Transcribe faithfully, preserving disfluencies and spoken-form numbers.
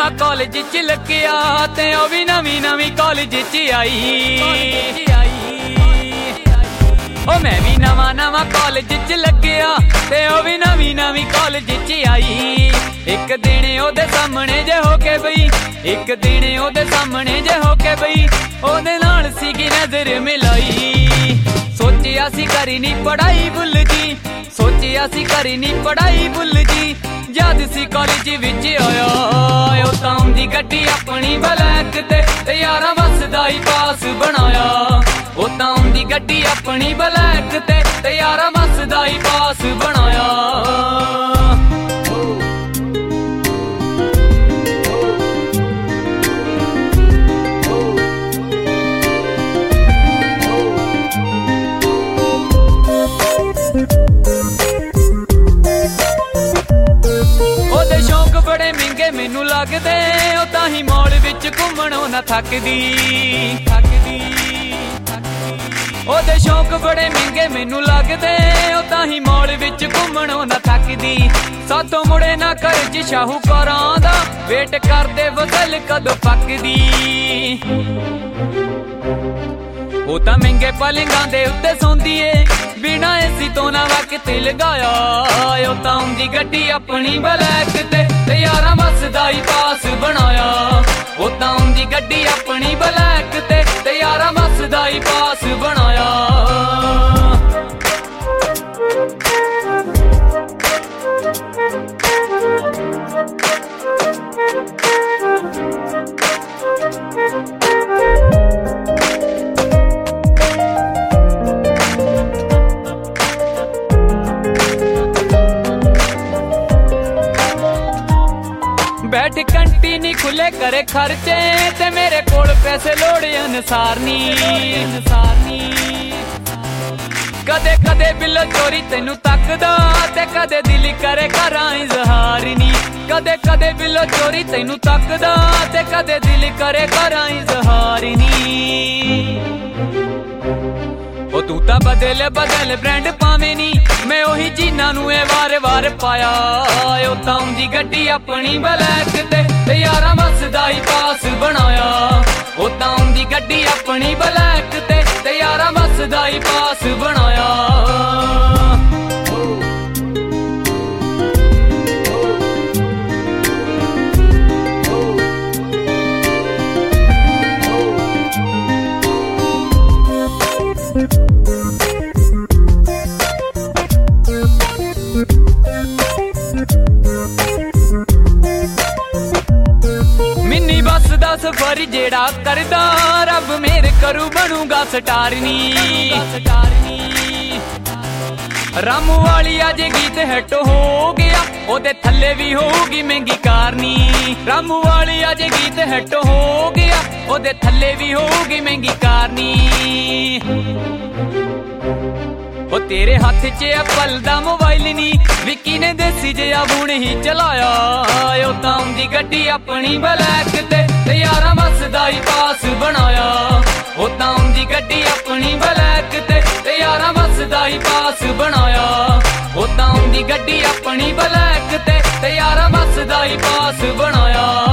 नवा कॉलेज च लग्या ते ओ भी नवी नवी कॉलेज च आई। ओ मैं भी नवा नवा कॉलेज च लग्या ते ओ भी नवी नवी कॉलेज च आई। एक दिन ओदे सामने जे होके बई एक दिन ओदे सामने जे होके बई ओदे नाल सीगी नजर मिलाई। सोचिया सी करी नी पढ़ाई भुल जी सोचिया सी करी नी पढ़ाई भुल जी जद सी कॉलेज विच आया। ओ तां दी गड्डी अपनी ब्लैक ते ते यारां वसदा ही पास बनाया। ओ तां दी गड्डी अपनी ब्लैक ते ते यारां वसदा ही पास बनाया। बड़े महंगे मैनू लगदे ओ तां ही मॉल विच घुम्मणों ना थकदी थकदी ओदे शौक बड़े महंगे मैनू लगदे ओ तां ही मॉल विच घुम्मणों ना थकदी। साथों मुड़े ना घर च शाहूकारां दा वेट करदे बदल कदों पकदी। ओ तां महंगे पलंगां दे उत्ते सौंदी ए बिना एसी तो ना वक्त लगाया। ओ तां दी गड्डी अपनी ब्लैक ते ते यारां वसदा ही पास बनाया। ओ तां दी गड्डी अपनी ब्लैक ते ते यारां वसदा ही पास बनाया। बैठ कंटीनी खुले करे खर्चे ते मेरे कोल पैसे लोड़े अनुसार नी अनुसार नी। कदे कदे बिल चोरी तेनू तकदा ते कदे दिल करे करां इजहार नी। कदे कदे बिल चोरी तेनू तकदा ते कदे दिल करे करां इजहार नी। ओ तू तां बदल बदल ब्रांड पावे नी मैं ओही जीना नू ए वार वार पाया। ओ तां दी गड्डी अपनी ब्लैक ते ते यारां वसदा ही पास बनाया। ओ तां दी गड्डी अपनी ब्लैक ते ते यारां वसदा ही पास बनाया। मिनी बस दा सफर जेड़ा करदा रब मेरे करू बनूगा स्टार नी स्टार नी। रामू वाली अज गीत हिट हो गया ओदे थल्ले भी होगी महंगी कार नी। रामू वाली अज गीत हिट हो गया ओदे थल्ले भी होगी महंगी कार नी। ओ तेरे हाथ च एप्पल दा मोबाइल नी विक्की ने देसी जिहा फोन ही चलाया। ओ तां दी गड्डी अपनी ब्लैक ते ते यारां वसदा ही पास बनाया। ओ तां दी गड्डी अपनी ब्लैक ते ते यारां वसदा ही पास बनाया। ओ तां दी गड्डी अपनी ब्लैक ते ते यारां वसदा ही पास बनाया।